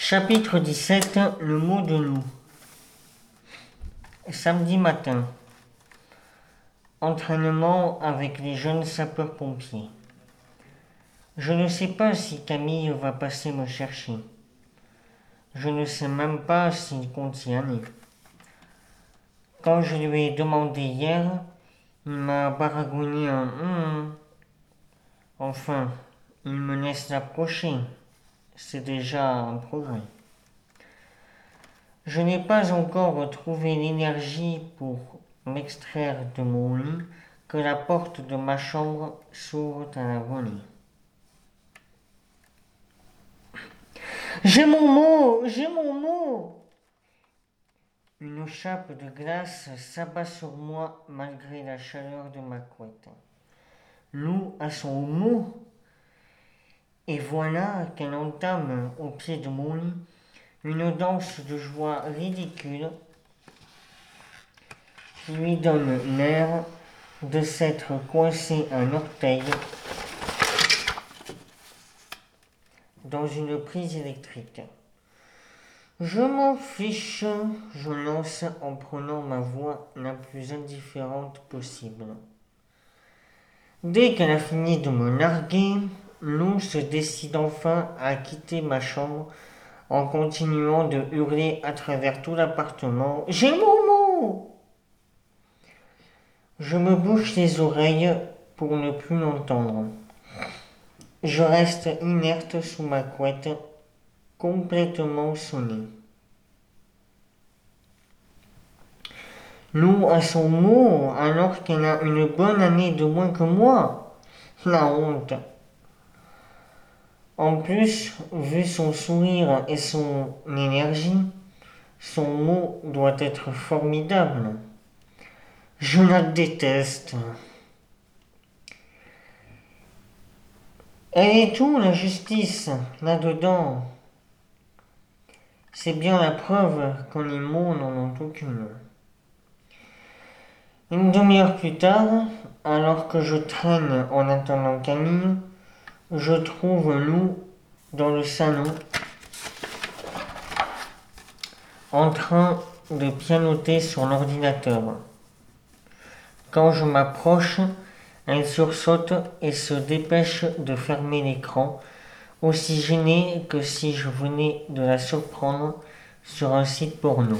Chapitre 17. Le mot de loup. Samedi matin. Entraînement avec les jeunes sapeurs-pompiers. Je ne sais pas si Camille va passer me chercher. Je ne sais même pas s'il compte y aller. Quand je lui ai demandé hier, il m'a baragouiné un Enfin, il me laisse l'approcher. C'est déjà un progrès. Je n'ai pas encore retrouvé l'énergie pour m'extraire de mon lit que la porte de ma chambre s'ouvre à la volée. J'ai mon mot! J'ai mon mot! Une chape de glace s'abat sur moi malgré la chaleur de ma couette. Lou a son mot. Et voilà qu'elle entame au pied de mon lit une danse de joie ridicule qui lui donne l'air de s'être coincé un orteil dans une prise électrique. Je m'en fiche, je lance en prenant ma voix la plus indifférente possible. Dès qu'elle a fini de me larguer, Lou se décide enfin à quitter ma chambre en continuant de hurler à travers tout l'appartement. J'ai mon mot! Je me bouche les oreilles pour ne plus l'entendre. Je reste inerte sous ma couette, complètement sonnée. Lou a son mot alors qu'elle a une bonne année de moins que moi. La honte. En plus, vu son sourire et son énergie, son mot doit être formidable. Je la déteste. Elle est où la justice, là-dedans? C'est bien la preuve que les mots n'en ont aucune. Une demi-heure plus tard, alors que je traîne en attendant Camille, je trouve Lou dans le salon, en train de pianoter sur l'ordinateur. Quand je m'approche, elle sursaute et se dépêche de fermer l'écran, aussi gênée que si je venais de la surprendre sur un site porno.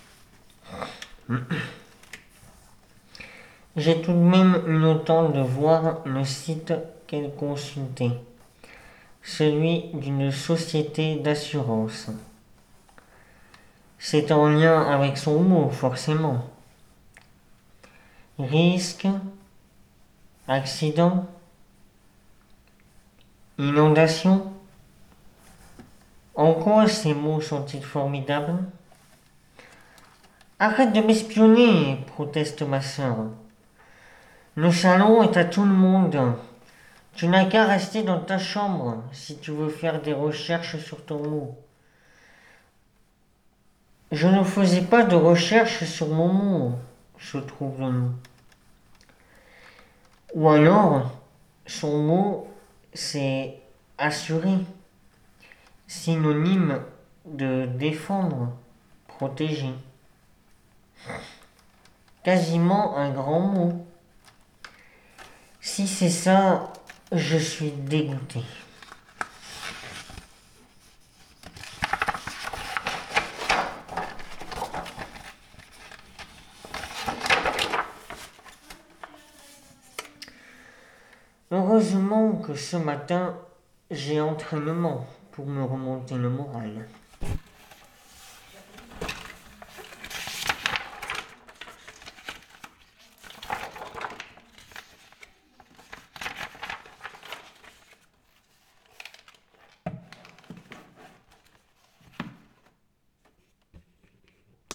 J'ai tout de même eu le temps de voir le site qu'elle consultait, celui d'une société d'assurance. C'est en lien avec son mot, forcément. Risque, accident, inondation. En quoi ces mots sont-ils formidables? Arrête de m'espionner, proteste ma sœur. Le salon est à tout le monde. Tu n'as qu'à rester dans ta chambre si tu veux faire des recherches sur ton mot. Je ne faisais pas de recherche sur mon mot, se trouve Lou. Ou alors, son mot, c'est assurer, synonyme de défendre, protéger. Quasiment un grand mot. Si c'est ça, je suis dégoûté. Heureusement que ce matin, j'ai entraînement pour me remonter le moral.